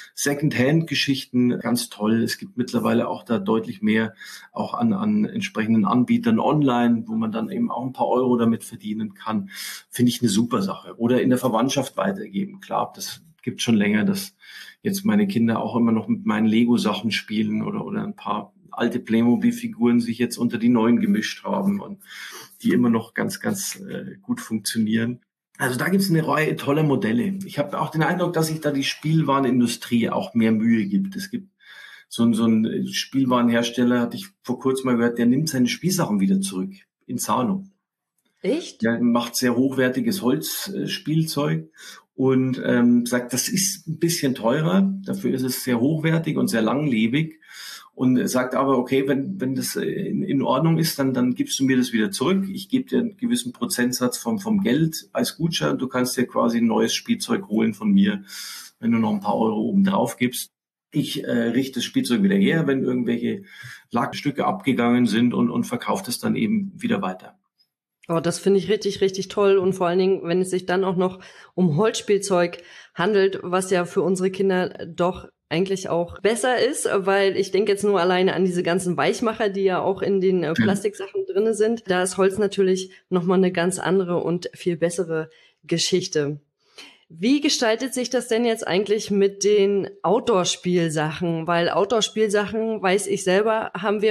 Second-Hand-Geschichten ganz toll. Es gibt mittlerweile auch da deutlich mehr auch an, an entsprechenden Anbietern online, wo man dann eben auch ein paar Euro damit verdienen kann. Finde ich eine super Sache. Oder in der Verwandtschaft weitergeben. Klar, das gibt schon länger, dass jetzt meine Kinder auch immer noch mit meinen Lego-Sachen spielen oder, oder ein paar alte Playmobil-Figuren sich jetzt unter die neuen gemischt haben und die immer noch ganz, ganz äh, gut funktionieren. Also da gibt es eine Reihe toller Modelle. Ich habe auch den Eindruck, dass sich da die Spielwarenindustrie auch mehr Mühe gibt. Es gibt so, ein, so einen Spielwarenhersteller, hatte ich vor kurzem mal gehört, der nimmt seine Spielsachen wieder zurück in Zahlung. Echt? Der macht sehr hochwertiges Holzspielzeug und ähm, sagt, das ist ein bisschen teurer, dafür ist es sehr hochwertig und sehr langlebig. Und sagt aber, okay, wenn wenn das in, in Ordnung ist, dann dann gibst du mir das wieder zurück. Ich gebe dir einen gewissen Prozentsatz vom vom Geld als Gutschein. Du kannst dir quasi ein neues Spielzeug holen von mir, wenn du noch ein paar Euro oben drauf gibst. Ich äh, richte das Spielzeug wieder her, wenn irgendwelche Lackstücke abgegangen sind und und verkaufe es dann eben wieder weiter. Oh, das finde ich richtig, richtig toll. Und vor allen Dingen, wenn es sich dann auch noch um Holzspielzeug handelt, was ja für unsere Kinder doch eigentlich auch besser ist, weil ich denke jetzt nur alleine an diese ganzen Weichmacher, die ja auch in den äh, Plastiksachen drinne sind. Da ist Holz natürlich nochmal eine ganz andere und viel bessere Geschichte. Wie gestaltet sich das denn jetzt eigentlich mit den Outdoor-Spielsachen? Weil Outdoor-Spielsachen, weiß ich selber, haben wir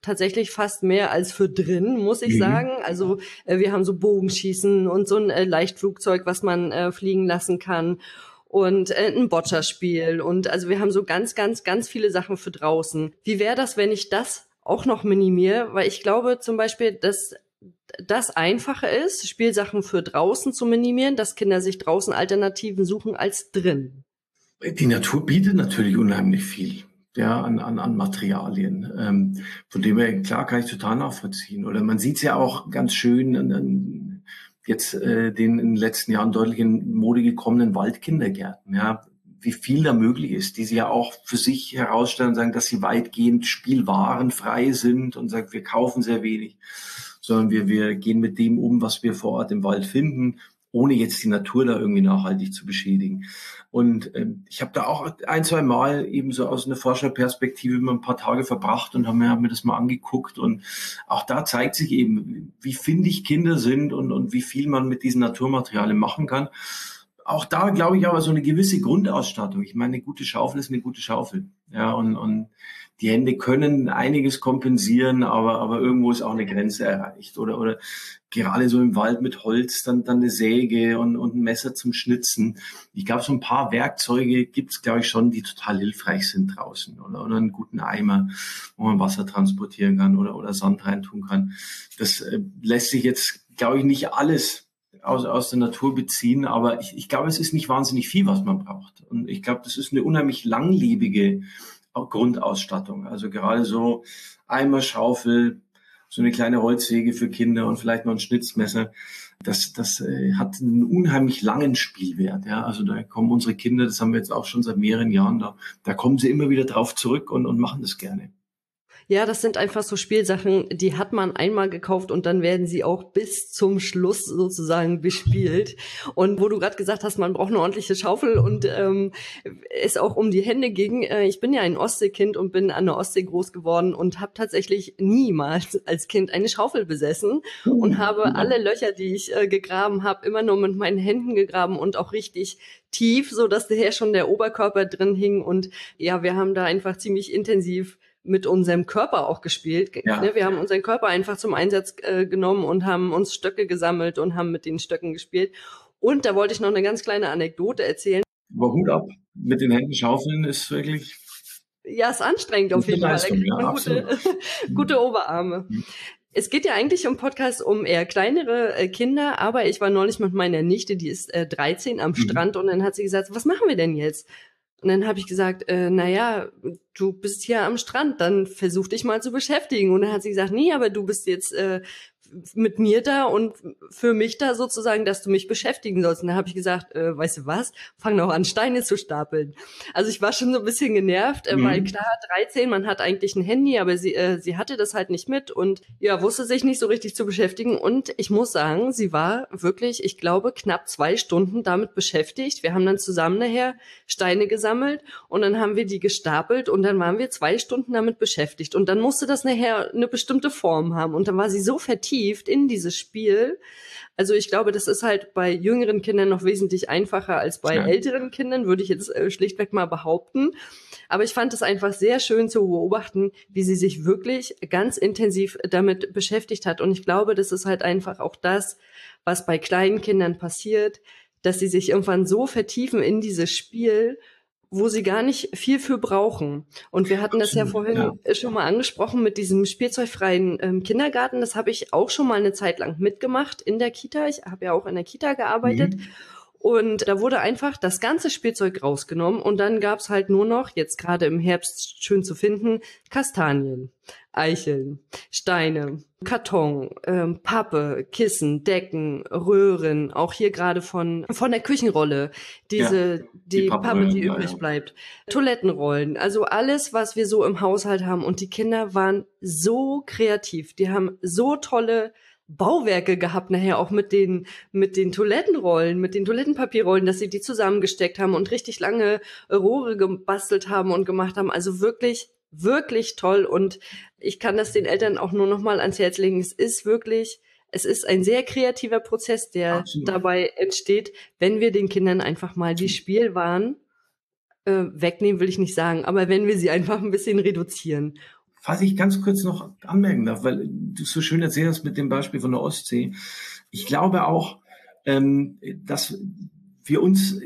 tatsächlich fast mehr als für drin, muss ich Mhm. sagen. Also äh, wir haben so Bogenschießen und so ein äh, Leichtflugzeug, was man äh, fliegen lassen kann. Und äh, ein Boccia-Spiel. Und also wir haben so ganz, ganz, ganz viele Sachen für draußen. Wie wäre das, wenn ich das auch noch minimiere? Weil ich glaube zum Beispiel, dass das einfacher ist, Spielsachen für draußen zu minimieren, dass Kinder sich draußen Alternativen suchen als drin. Die Natur bietet natürlich unheimlich viel, ja, an, an, an Materialien. Ähm, von dem her, klar, kann ich total nachvollziehen. Oder man sieht es ja auch ganz schön an, an jetzt äh, den in den letzten Jahren deutlich in Mode gekommenen Waldkindergärten, ja, wie viel da möglich ist, die sie ja auch für sich herausstellen und sagen, dass sie weitgehend spielwarenfrei sind und sagen, wir kaufen sehr wenig, sondern wir, wir gehen mit dem um, was wir vor Ort im Wald finden, ohne jetzt die Natur da irgendwie nachhaltig zu beschädigen. Und ähm, ich habe da auch ein, zwei Mal eben so aus einer Forscherperspektive mal ein paar Tage verbracht und habe mir, hab mir das mal angeguckt. Und auch da zeigt sich eben, wie findig Kinder sind und, und wie viel man mit diesen Naturmaterialien machen kann. Auch da glaube ich aber so eine gewisse Grundausstattung. Ich meine, eine gute Schaufel ist eine gute Schaufel. Ja, und, und die Hände können einiges kompensieren, aber, aber irgendwo ist auch eine Grenze erreicht. Oder, oder gerade so im Wald mit Holz, dann, dann eine Säge und, und ein Messer zum Schnitzen. Ich glaube, so ein paar Werkzeuge gibt es, glaube ich, schon, die total hilfreich sind draußen. Oder, oder einen guten Eimer, wo man Wasser transportieren kann oder, oder Sand reintun kann. Das äh, lässt sich jetzt, glaube ich, nicht alles aus, aus der Natur beziehen, aber ich, ich glaube, es ist nicht wahnsinnig viel, was man braucht. Und ich glaube, das ist eine unheimlich langlebige Grundausstattung. Also gerade so Eimer, Schaufel, so eine kleine Holzsäge für Kinder und vielleicht noch ein Schnitzmesser. Das, das äh, hat einen unheimlich langen Spielwert. Ja, also da kommen unsere Kinder, das haben wir jetzt auch schon seit mehreren Jahren da, da kommen sie immer wieder drauf zurück und, und machen das gerne. Ja, das sind einfach so Spielsachen, die hat man einmal gekauft und dann werden sie auch bis zum Schluss sozusagen bespielt. Und wo du gerade gesagt hast, man braucht eine ordentliche Schaufel und ähm, es auch um die Hände ging. Äh, ich bin ja ein Ostseekind und bin an der Ostsee groß geworden und habe tatsächlich niemals als Kind eine Schaufel besessen und habe alle Löcher, die ich äh, gegraben habe, immer nur mit meinen Händen gegraben und auch richtig tief, so dass daher schon der Oberkörper drin hing. Und ja, wir haben da einfach ziemlich intensiv mit unserem Körper auch gespielt. Ja. Wir haben unseren Körper einfach zum Einsatz äh, genommen und haben uns Stöcke gesammelt und haben mit den Stöcken gespielt. Und da wollte ich noch eine ganz kleine Anekdote erzählen. Aber Hut ab, mit den Händen schaufeln ist wirklich... Ja, ist anstrengend auf jeden Fall. Da kriegt man gute, gute Oberarme. Mhm. Es geht ja eigentlich im Podcast um eher kleinere äh, Kinder, aber ich war neulich mit meiner Nichte, die ist äh, dreizehn, am mhm. Strand und dann hat sie gesagt, was machen wir denn jetzt? Und dann habe ich gesagt, äh, naja, du bist hier am Strand, dann versuch dich mal zu beschäftigen. Und dann hat sie gesagt, nee, aber du bist jetzt äh, mit mir da und für mich da sozusagen, dass du mich beschäftigen sollst. Und dann habe ich gesagt, äh, weißt du was, fang doch an, Steine zu stapeln. Also ich war schon so ein bisschen genervt, äh, mhm. weil klar, dreizehn, man hat eigentlich ein Handy, aber sie äh, sie hatte das halt nicht mit und ja, wusste sich nicht so richtig zu beschäftigen. Und ich muss sagen, sie war wirklich, ich glaube, knapp zwei Stunden damit beschäftigt. Wir haben dann zusammen nachher Steine gesammelt und dann haben wir die gestapelt und dann waren wir zwei Stunden damit beschäftigt. Und dann musste das nachher eine bestimmte Form haben. Und dann war sie so vertieft in dieses Spiel. Also ich glaube, das ist halt bei jüngeren Kindern noch wesentlich einfacher als bei ja. älteren Kindern, würde ich jetzt äh, schlichtweg mal behaupten. Aber ich fand es einfach sehr schön zu beobachten, wie sie sich wirklich ganz intensiv damit beschäftigt hat. Und ich glaube, das ist halt einfach auch das, was bei kleinen Kindern passiert, dass sie sich irgendwann so vertiefen in dieses Spiel, wo sie gar nicht viel für brauchen. Und wir hatten das ja vorhin ja. schon mal angesprochen mit diesem spielzeugfreien ähm, Kindergarten. Das habe ich auch schon mal eine Zeit lang mitgemacht in der Kita. Ich habe ja auch in der Kita gearbeitet. Mhm. Und da wurde einfach das ganze Spielzeug rausgenommen und dann gab's halt nur noch, jetzt gerade im Herbst schön zu finden, Kastanien, Eicheln, Steine, Karton, ähm, Pappe, Kissen, Decken, Röhren, auch hier gerade von von der Küchenrolle, diese ja, die, die Pappe, die übrig ja. bleibt, Toilettenrollen, also alles, was wir so im Haushalt haben. Und die Kinder waren so kreativ, die haben so tolle Bauwerke gehabt nachher auch mit den mit den Toilettenrollen, mit den Toilettenpapierrollen, dass sie die zusammengesteckt haben und richtig lange Rohre gebastelt haben und gemacht haben. Also wirklich, wirklich toll. Und ich kann das den Eltern auch nur noch mal ans Herz legen. Es ist wirklich, es ist ein sehr kreativer Prozess, der Absolut. dabei entsteht, wenn wir den Kindern einfach mal die Spielwaren äh, wegnehmen, will ich nicht sagen, aber wenn wir sie einfach ein bisschen reduzieren. Was ich ganz kurz noch anmerken darf, weil du so schön erzählt hast mit dem Beispiel von der Ostsee. Ich glaube auch, ähm, dass wir uns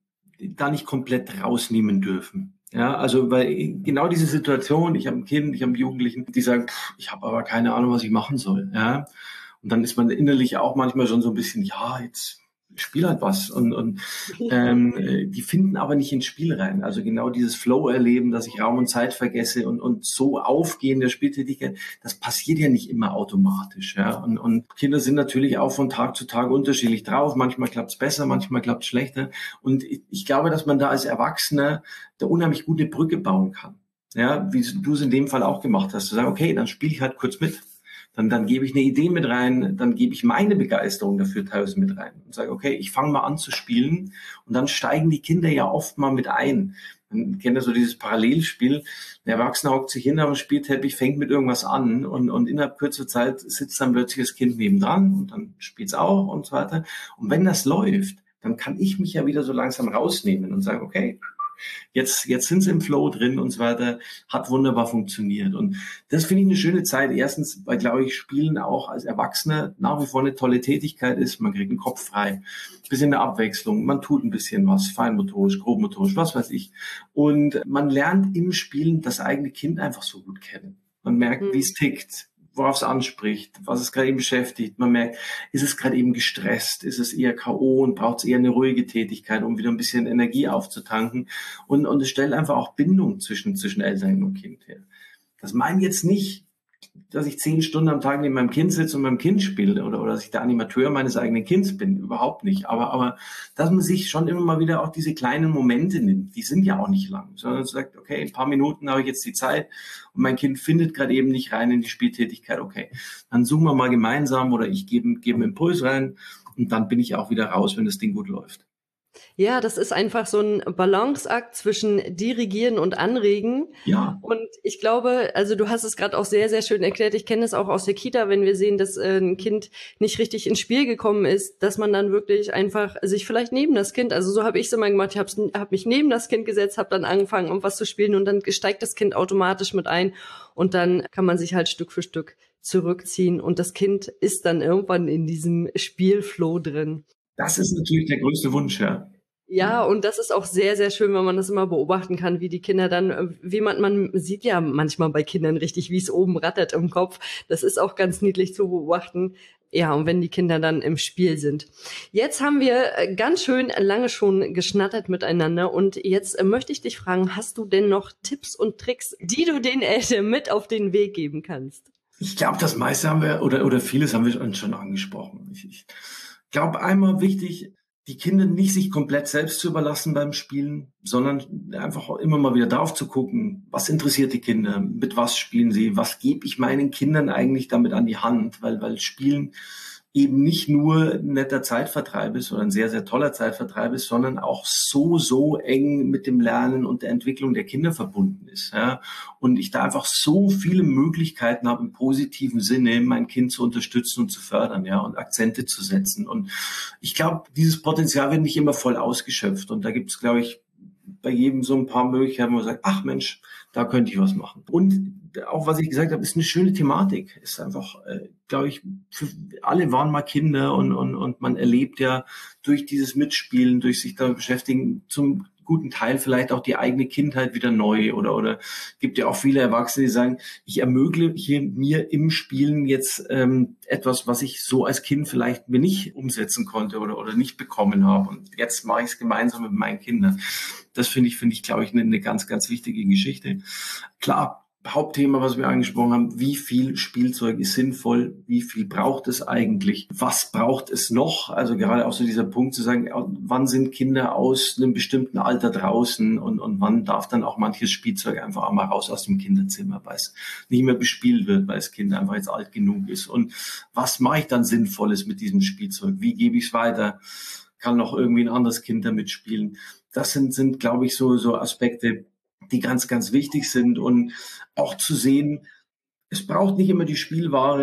da nicht komplett rausnehmen dürfen. Ja, also weil genau diese Situation, ich habe ein Kind, ich habe einen Jugendlichen, die sagen, pff, ich habe aber keine Ahnung, was ich machen soll. Ja, und dann ist man innerlich auch manchmal schon so ein bisschen, ja, jetzt spiel halt was. Und, und ähm, die finden aber nicht ins Spiel rein. Also genau dieses Flow-Erleben, dass ich Raum und Zeit vergesse und, und so aufgehen der Spieltätigkeit, das passiert ja nicht immer automatisch. Ja? Und, und Kinder sind natürlich auch von Tag zu Tag unterschiedlich drauf. Manchmal klappt es besser, manchmal klappt es schlechter. Und ich, ich glaube, dass man da als Erwachsener da unheimlich gute Brücke bauen kann. Ja, wie du es in dem Fall auch gemacht hast. Zu sagen, okay, dann spiele ich halt kurz mit. Dann, dann gebe ich eine Idee mit rein, dann gebe ich meine Begeisterung dafür teilweise mit rein und sage, okay, ich fange mal an zu spielen und dann steigen die Kinder ja oft mal mit ein. Man kennt ja so dieses Parallelspiel. Ein Erwachsener hockt sich hin auf dem Spielteppich, fängt mit irgendwas an und, und innerhalb kurzer Zeit sitzt dann plötzlich das Kind nebendran und dann spielt es auch und so weiter. Und wenn das läuft, dann kann ich mich ja wieder so langsam rausnehmen und sagen, okay, Jetzt, jetzt sind sie im Flow drin und so weiter, hat wunderbar funktioniert. Und das finde ich eine schöne Zeit. Erstens, weil, glaube ich, Spielen auch als Erwachsener nach wie vor eine tolle Tätigkeit ist. Man kriegt den Kopf frei, ein bisschen eine Abwechslung, man tut ein bisschen was, feinmotorisch, grobmotorisch, was weiß ich. Und man lernt im Spielen das eigene Kind einfach so gut kennen. Man merkt, mhm. wie es tickt, worauf es anspricht, was es gerade eben beschäftigt. Man merkt, ist es gerade eben gestresst, ist es eher K O und braucht es eher eine ruhige Tätigkeit, um wieder ein bisschen Energie aufzutanken. Und, und es stellt einfach auch Bindung zwischen, zwischen Eltern und Kind her. Das meine jetzt nicht, dass ich zehn Stunden am Tag neben meinem Kind sitze und meinem Kind spiele oder, oder dass ich der Animateur meines eigenen Kindes bin. Überhaupt nicht. Aber, aber dass man sich schon immer mal wieder auch diese kleinen Momente nimmt, die sind ja auch nicht lang, sondern sagt, okay, ein paar Minuten habe ich jetzt die Zeit und mein Kind findet gerade eben nicht rein in die Spieltätigkeit. Okay, dann suchen wir mal gemeinsam oder ich gebe, gebe einen Impuls rein und dann bin ich auch wieder raus, wenn das Ding gut läuft. Ja, das ist einfach so ein Balanceakt zwischen Dirigieren und Anregen. Ja. Und ich glaube, also du hast es gerade auch sehr, sehr schön erklärt. Ich kenne es auch aus der Kita, wenn wir sehen, dass äh, ein Kind nicht richtig ins Spiel gekommen ist, dass man dann wirklich einfach sich vielleicht neben das Kind, also so habe ich es immer gemacht, ich habe hab mich neben das Kind gesetzt, habe dann angefangen, um was zu spielen und dann steigt das Kind automatisch mit ein und dann kann man sich halt Stück für Stück zurückziehen und das Kind ist dann irgendwann in diesem Spielflow drin. Das ist natürlich der größte Wunsch, ja. Ja, und das ist auch sehr, sehr schön, wenn man das immer beobachten kann, wie die Kinder dann, wie man, man sieht ja manchmal bei Kindern richtig, wie es oben rattert im Kopf. Das ist auch ganz niedlich zu beobachten. Ja, und wenn die Kinder dann im Spiel sind. Jetzt haben wir ganz schön lange schon geschnattert miteinander und jetzt möchte ich dich fragen, hast du denn noch Tipps und Tricks, die du den Eltern mit auf den Weg geben kannst? Ich glaube, das meiste haben wir, oder, oder vieles haben wir schon angesprochen. Ich, ich glaube, einmal wichtig, die Kinder nicht sich komplett selbst zu überlassen beim Spielen, sondern einfach immer mal wieder drauf zu gucken, was interessiert die Kinder, mit was spielen sie, was gebe ich meinen Kindern eigentlich damit an die Hand, weil, weil Spielen eben nicht nur ein netter Zeitvertreib ist oder ein sehr, sehr toller Zeitvertreib ist, sondern auch so, so eng mit dem Lernen und der Entwicklung der Kinder verbunden ist. Ja. Und ich da einfach so viele Möglichkeiten habe, im positiven Sinne mein Kind zu unterstützen und zu fördern, ja, und Akzente zu setzen. Und ich glaube, dieses Potenzial wird nicht immer voll ausgeschöpft. Und da gibt es, glaube ich, bei jedem so ein paar Möglichkeiten, wo man sagt, ach Mensch, da könnte ich was machen. Und auch was ich gesagt habe, ist eine schöne Thematik. Ist einfach, äh, glaube ich, für alle waren mal Kinder und, und, und man erlebt ja durch dieses Mitspielen, durch sich damit beschäftigen, zum guten Teil vielleicht auch die eigene Kindheit wieder neu oder oder gibt ja auch viele Erwachsene, die sagen, ich ermögliche mir im Spielen jetzt ähm, etwas, was ich so als Kind vielleicht mir nicht umsetzen konnte oder oder nicht bekommen habe und jetzt mache ich es gemeinsam mit meinen Kindern. Das finde ich, finde ich, glaube ich, eine, eine ganz, ganz wichtige Geschichte. Klar, Hauptthema, was wir angesprochen haben, wie viel Spielzeug ist sinnvoll, wie viel braucht es eigentlich, was braucht es noch, also gerade auch so dieser Punkt zu sagen, wann sind Kinder aus einem bestimmten Alter draußen und, und wann darf dann auch manches Spielzeug einfach auch mal raus aus dem Kinderzimmer, weil es nicht mehr bespielt wird, weil das Kind einfach jetzt alt genug ist und was mache ich dann Sinnvolles mit diesem Spielzeug, wie gebe ich es weiter, kann noch irgendwie ein anderes Kind damit spielen, das sind, sind glaube ich, so, so Aspekte, die ganz, ganz wichtig sind und auch zu sehen, es braucht nicht immer die Spielware,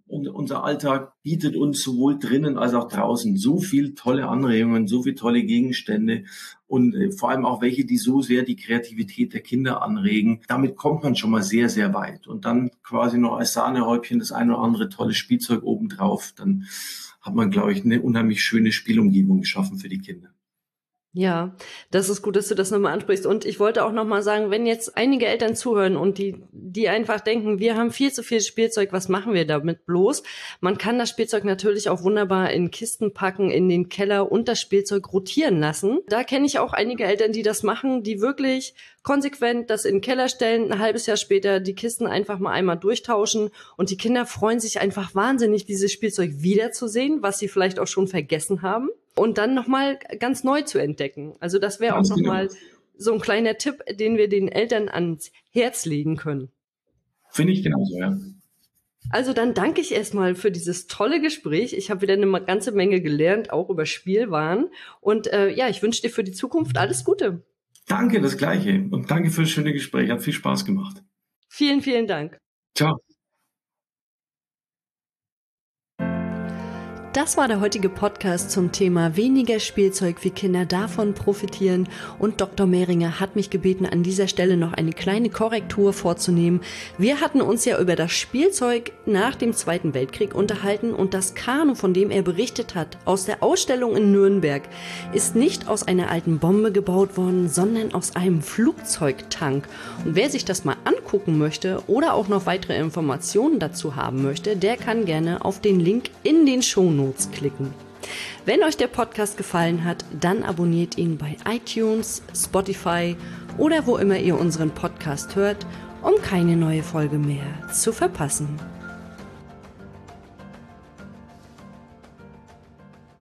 Und unser Alltag bietet uns sowohl drinnen als auch draußen so viel tolle Anregungen, so viele tolle Gegenstände und äh, vor allem auch welche, die so sehr die Kreativität der Kinder anregen. Damit kommt man schon mal sehr, sehr weit. Und dann quasi noch als Sahnehäubchen das ein oder andere tolle Spielzeug obendrauf. Dann hat man, glaube ich, eine unheimlich schöne Spielumgebung geschaffen für die Kinder. Ja, das ist gut, dass du das nochmal ansprichst. Und ich wollte auch nochmal sagen, wenn jetzt einige Eltern zuhören und die, die einfach denken, wir haben viel zu viel Spielzeug, was machen wir damit bloß? Man kann das Spielzeug natürlich auch wunderbar in Kisten packen, in den Keller und das Spielzeug rotieren lassen. Da kenne ich auch einige Eltern, die das machen, die wirklich konsequent das in den Keller stellen, ein halbes Jahr später die Kisten einfach mal einmal durchtauschen und die Kinder freuen sich einfach wahnsinnig, dieses Spielzeug wiederzusehen, was sie vielleicht auch schon vergessen haben. Und dann nochmal ganz neu zu entdecken. Also das wäre auch nochmal so ein kleiner Tipp, den wir den Eltern ans Herz legen können. Finde ich genauso, ja. Also dann danke ich erstmal für dieses tolle Gespräch. Ich habe wieder eine ganze Menge gelernt, auch über Spielwaren. Und äh, ja, ich wünsche dir für die Zukunft alles Gute. Danke, das Gleiche. Und danke für das schöne Gespräch. Hat viel Spaß gemacht. Vielen, vielen Dank. Ciao. Das war der heutige Podcast zum Thema weniger Spielzeug, wie Kinder davon profitieren. Und Doktor Mehringer hat mich gebeten, an dieser Stelle noch eine kleine Korrektur vorzunehmen. Wir hatten uns ja über das Spielzeug nach dem Zweiten Weltkrieg unterhalten und das Kanu, von dem er berichtet hat, aus der Ausstellung in Nürnberg, ist nicht aus einer alten Bombe gebaut worden, sondern aus einem Flugzeugtank. Und wer sich das mal angucken möchte oder auch noch weitere Informationen dazu haben möchte, der kann gerne auf den Link in den Shownotes klicken. Wenn euch der Podcast gefallen hat, dann abonniert ihn bei iTunes, Spotify oder wo immer ihr unseren Podcast hört, um keine neue Folge mehr zu verpassen.